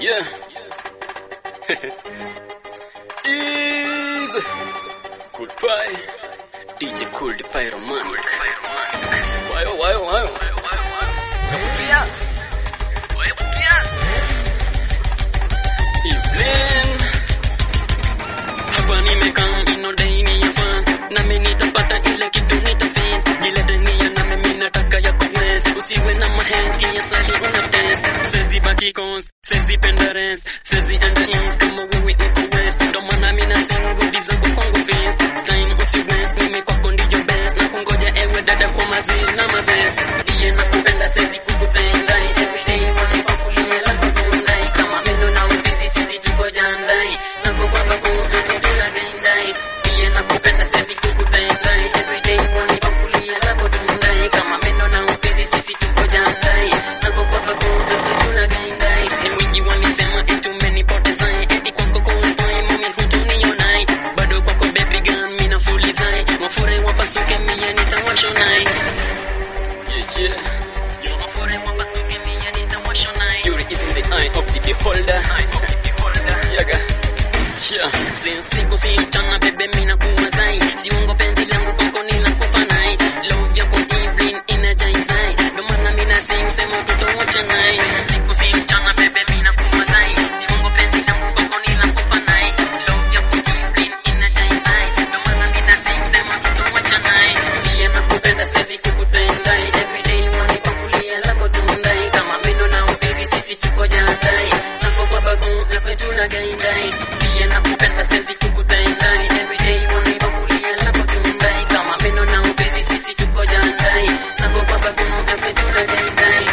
Yeah. Easy. Goodbye. DJ Cool the Pyroman. Wayo. Kaputia. Evelyn. Hapa nimekam inodeni hapa. Na mimi nitapata ile kitu nitafix. Jilete nia na mimi nataka ya kuwest. Usiwe na mahengi ya sali unatest. Sezi baki cons, sezi pendares, sezi enda east kama wewe uko west. Ndo maana mimi na sing good zako kwangu face. Time usiwest mimi kwako ndiyo best. Na kungoja ewe dada kwa mazi na mazes. Iye nakupenda sezi kukutenda. Everyday wanipakulia la kukundai. Kama mendo na ubizi sisi tuko jandai. Sako kwa babu tuna dendai. Iye nakupenda sezi kukutenda. Everyday wanipakulia la kukundai. Kama mendo na ubizi sisi tuko jandai. Sako kwa babu tuna dendai. Ni wingi walisema eti umenipoteza. Eti kwako kumboi mami hutunionai. Bado kwako baby girl mimi nafulizai. Wafure wapasuke mie nitawashonai. Yeah. Wafure wapasuke mie nitawashonai. Beauty is in the eye of the beholder. Yaga. Yeah. Siku si mchana bebe mina kuwazai. Siungo penzi langu kwako nila kufanai. Love yako Evelyn energizai. Ndo maana mina sing sema mtoto wachanai. Siku si mchana bebe mina kuwazai. Siungo penzi langu kwako nila kufanai. Love yako Evelyn energizai. Ndo maana mina sing sema mtoto wachanai. Iye nakupenda sisi kukutendai. Everyday wanipakulia lako tundai. Kama meno na ufizi sisi tuko jandai. Sako kwa bagu efe tunagaindai. Iye nakupenda sisi kukutendai. Everyday wanipakulia lako tundai. Kama meno na ufizi sisi tuko jandai. Sako kwa bagu efe tunagaindai.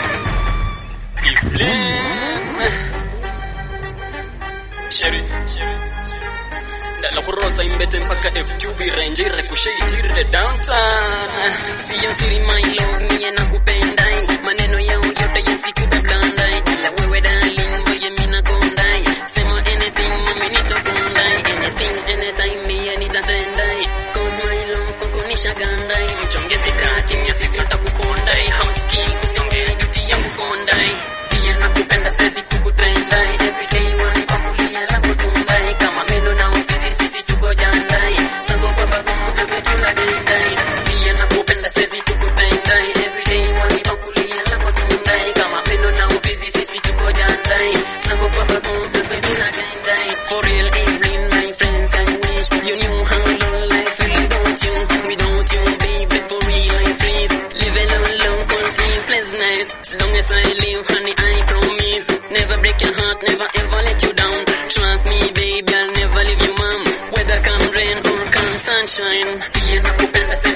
Sherry. Ndala kuroza imbete mpaka F2B Ranger kushaitirde downtown. Siyo siri my love miye nakupendai. Maneno yao yote yasikudablandai. Ila wewe darling boye mina kondai. Sema anything mami nitakundai. Anything anytime miye nitatendai. Cause my love kwako nishagandai. Mchongezi kati mia sivyo takupondai. House key usiongee duty yangu kondai. Miye nakupenda sezi kukutendai. Everyday wanipakulia lako tundai. Kama meno na ufizi sisi tuko jandai. Sango kwa babu ewe tunadendai. Miye nakupenda sezi kukutendai. Everyday wanipakulia lako tundai. Kama meno na ufizi sisi tuko jandai. Sango kwa babu ewe tunadendai. For real Evelyn my friends I wish you knew how long life will without you baby. For real I freeze. Live alone cause sleepless nights. As long as I live honey I promise. Never break your heart, never ever let you down. Trust me baby I'll never leave you mom. Whether come rain or come sunshine. Iye nakupenda